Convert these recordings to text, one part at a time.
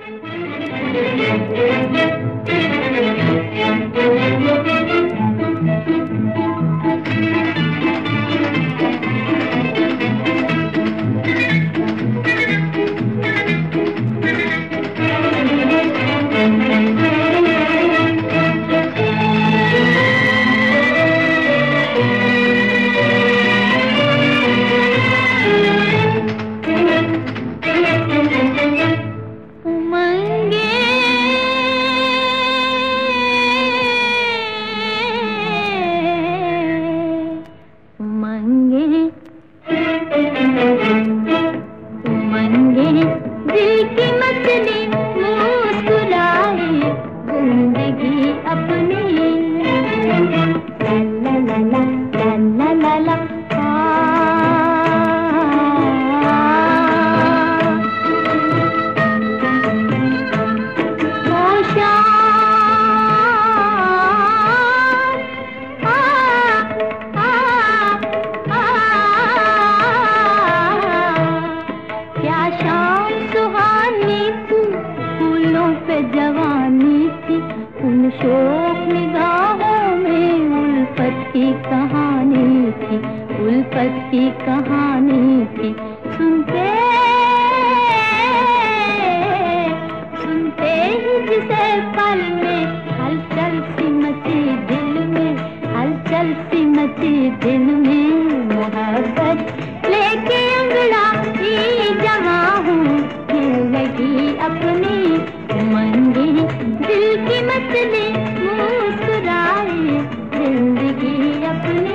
जवानी थी, उन शोक निगाहों में उल्फत की कहानी थी, उल्फत की कहानी थी। सुनते सुनते ही जिसे पल में हलचल सी मची दिल में, हलचल सी मची दिल में, मोहब्बत लेके अंगड़ाई जमा हूँ, लगी अपनी उमंगे दिल की मछली, मुस्कुराए जिंदगी अपनी।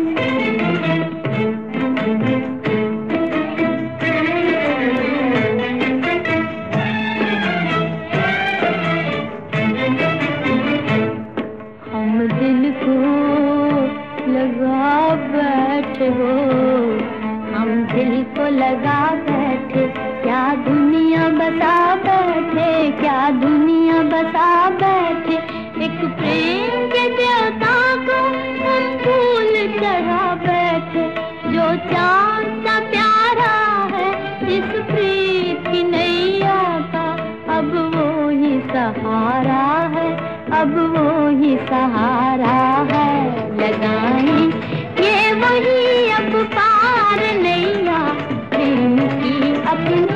हम दिल को लगा बैठे हो, हम दिल को लगा बैठे, क्या दुनिया बसा बैठे, क्या दुनिया बसा बैठे। एक प्रेम के देवता को हम फूल चढ़ा बैठे, जो चांद सा प्यारा है इस प्रीत की नैया का, अब वो ही सहारा है, अब वो ही सहारा है। लगाएं ये वही अब पार नैया प्रेम की अपनी।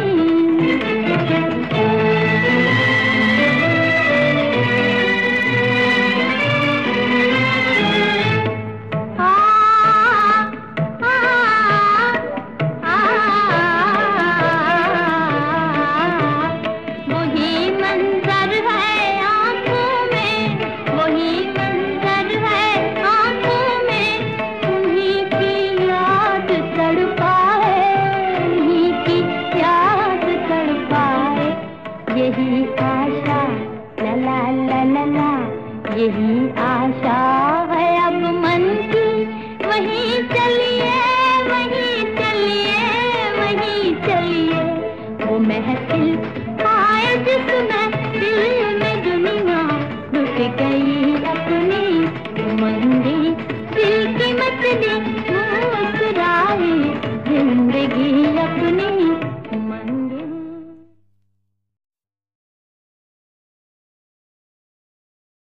यही आशा ला ला ला ला, यही आशा है अब मन की, वहीं चलिए वहीं चलिए वहीं चलिए, वो महफिल आए जिसमें दिल